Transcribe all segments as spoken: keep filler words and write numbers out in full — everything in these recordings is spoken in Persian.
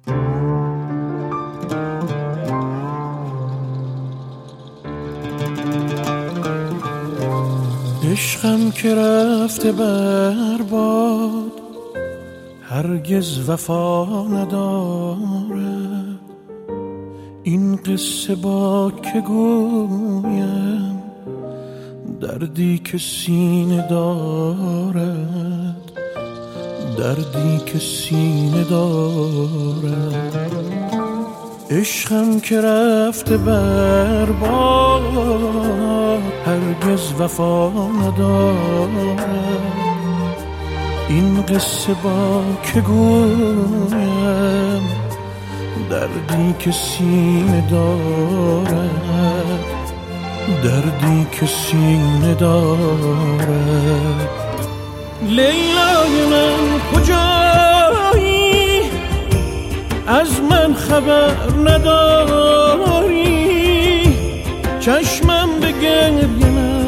عشقم که رفته برباد هرگز وفا ندارد، این قصه با که گویم دردی که سینه دارد، دردی که سینه دارد. عشقم که رفته برباد هرگز وفا ندارد، این قصه با که گویم دردی که سینه دارد، دردی که سینه دارد. لیلای من کجایی؟ از من خبر نداری، چشمم به گریه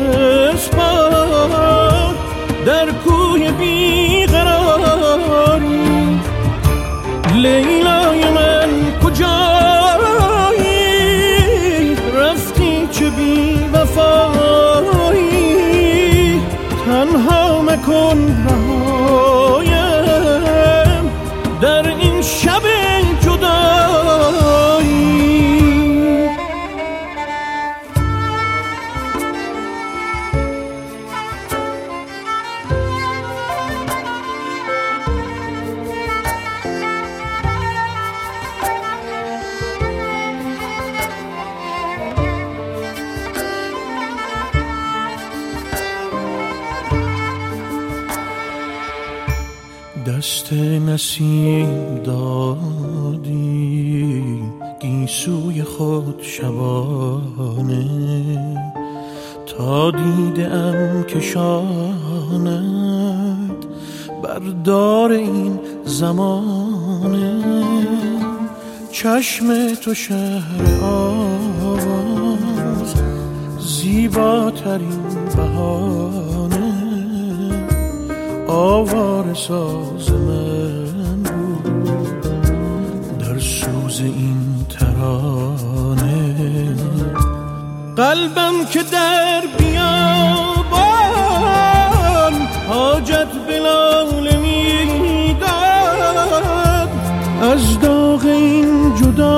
مسپار در کوی بیقراری. لیلای من کجایی؟ رفتی چه بی وفایی، تنها مکن رهایم در این شب جدایی. دست نسیم دادی گیسوی خود شبانه، تا دیدم کشاند بردار این زمانه. چشم تو شهر آواز، زیباترین بهانه، آواره ساز من بود در سوز این ترانه. قلبم که در بیابان حاجت به لاله میداد، از داغ این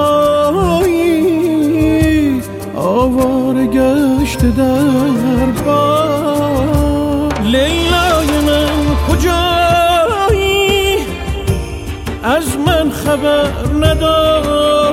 جدایی آواره گشت در باد. لیلای من کجایی؟ از من خبر نداری،